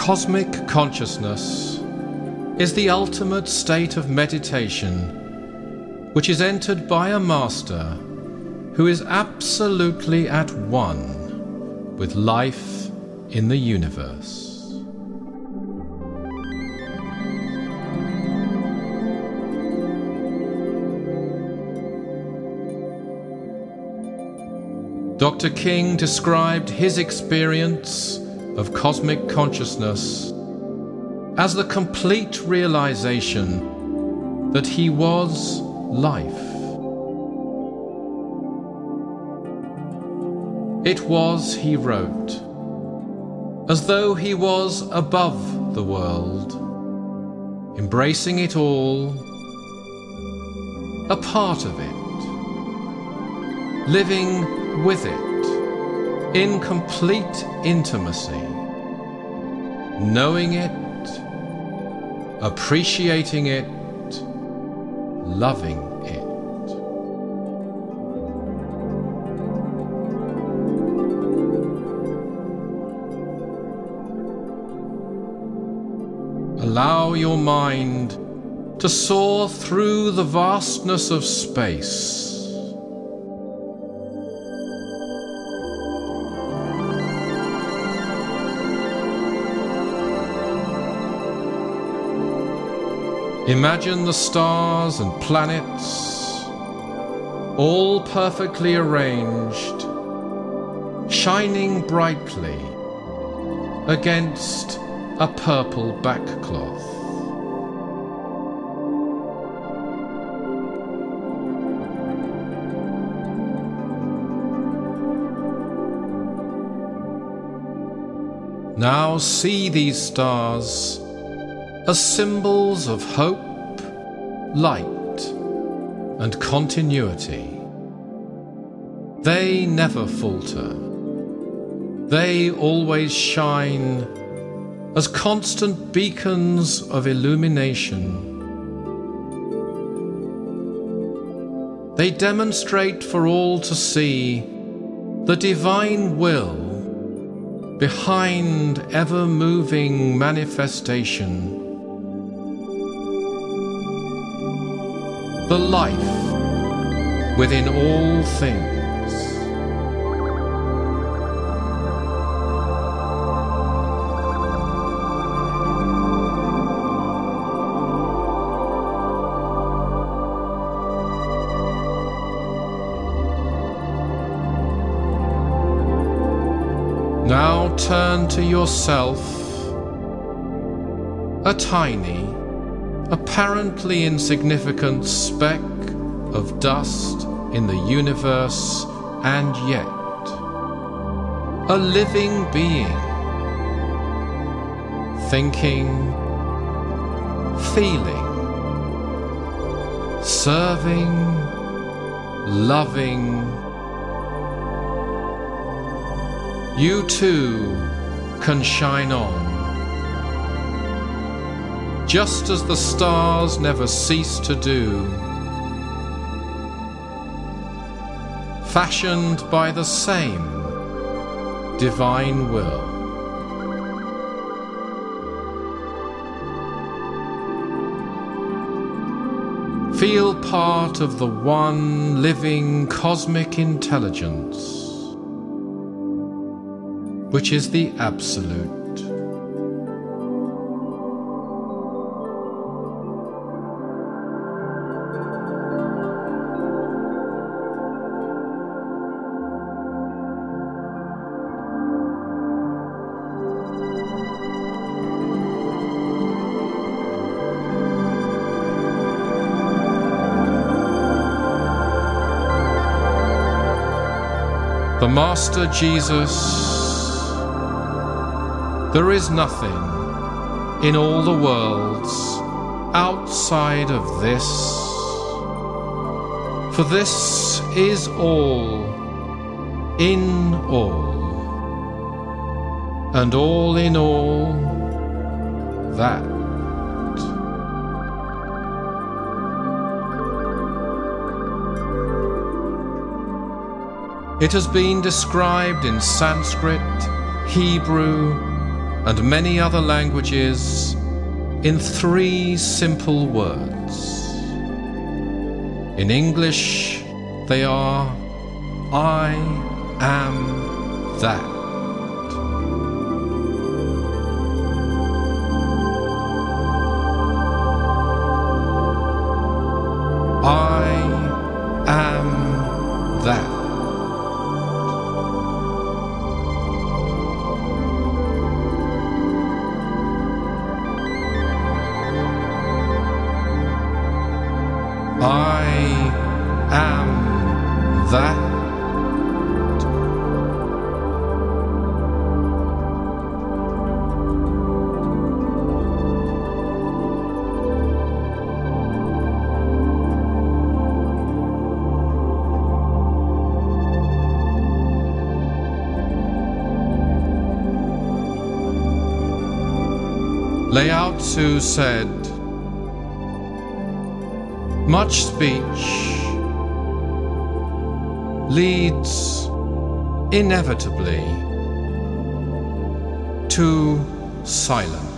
Cosmic consciousness is the ultimate state of meditation, which is entered by a master who is absolutely at one with life in the universe. Dr. King described his experience of cosmic consciousness as the complete realization that he was life. It was, he wrote, as though he was above the world, embracing it all, a part of it, living with it in complete intimacy, knowing it, appreciating it, loving it. Allow your mind to soar through the vastness of space. Imagine the stars and planets, all perfectly arranged, shining brightly against a purple backcloth. Now see these stars as symbols of hope, light, and continuity. They never falter. They always shine as constant beacons of illumination. They demonstrate for all to see the divine will behind ever-moving manifestation, the life within all things. Now turn to yourself, a tiny, apparently insignificant speck of dust in the universe, and yet a living being, thinking, feeling, serving, loving. You too can shine on, just as the stars never cease to do, fashioned by the same divine will. Feel part of the one living cosmic intelligence, which is the Absolute. The Master Jesus. There is nothing in all the worlds outside of this, for this is all in all, and all in all that. It has been described in Sanskrit, Hebrew, and many other languages in 3 simple words. In English, they are, I am that. I am that. I am that. Lao Tzu said, much speech leads inevitably to silence.